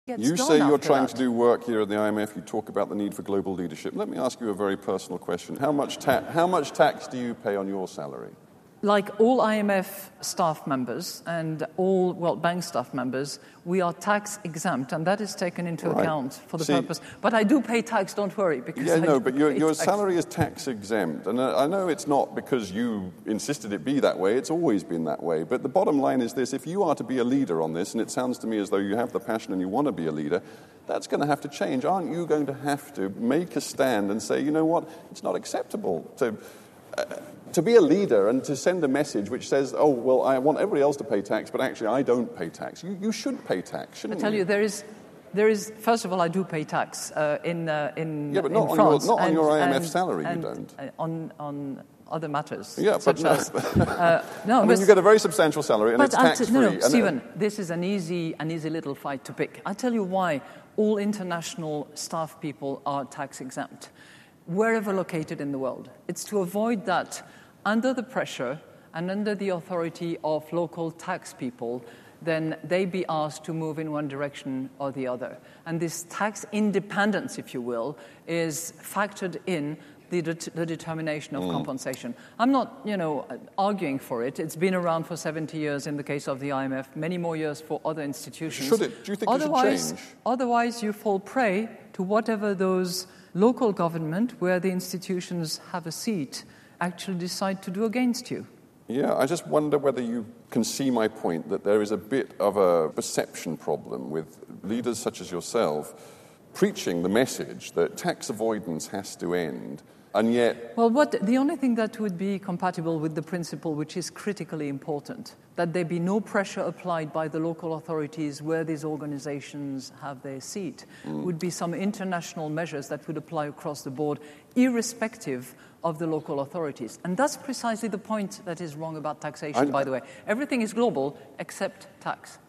You say you're trying to do work here at the IMF. You talk about the need for global leadership. Let me ask you a very personal question. How much tax do you pay on your salary? Like all IMF staff members and all World Bank staff members, we are tax exempt, and that is taken into account for the purpose. But I do pay tax, don't worry. Because but your salary is tax exempt. And I know it's not because you insisted it be that way, it's always been that way. But the bottom line is this: if you are to be a leader on this, and it sounds to me as though you have the passion and you want to be a leader, that's going to have to change. Aren't you going to have to make a stand and say, you know what, it's not acceptable to be a leader and to send a message which says, oh, well, I want everybody else to pay tax, but actually I don't pay tax. You should pay tax, shouldn't you? I tell you, there is. First of all, I do pay tax in but not in France. Not on your IMF salary, you don't. On other matters. Yeah, such but as, no. I mean, you get a very substantial salary and it's tax-free. No, Stephen, this is an easy little fight to pick. I'll tell you why all international staff people are tax exempt, wherever located in the world. It's to avoid that under the pressure and under the authority of local tax people, then they be asked to move in one direction or the other. And this tax independence, if you will, is factored in the determination of compensation. I'm not, arguing for it. It's been around for 70 years in the case of the IMF, many more years for other institutions. Should it? Do you think it should change? Otherwise, you fall prey to whatever those local government, where the institutions have a seat, actually decide to do against you. Yeah, I just wonder whether you can see my point that there is a bit of a perception problem with leaders such as yourself preaching the message that tax avoidance has to end, and yet... Well, the only thing that would be compatible with the principle, which is critically important, that there be no pressure applied by the local authorities where these organizations have their seat, would be some international measures that would apply across the board, irrespective of the local authorities. And that's precisely the point that is wrong about taxation, by the way. Everything is global except tax.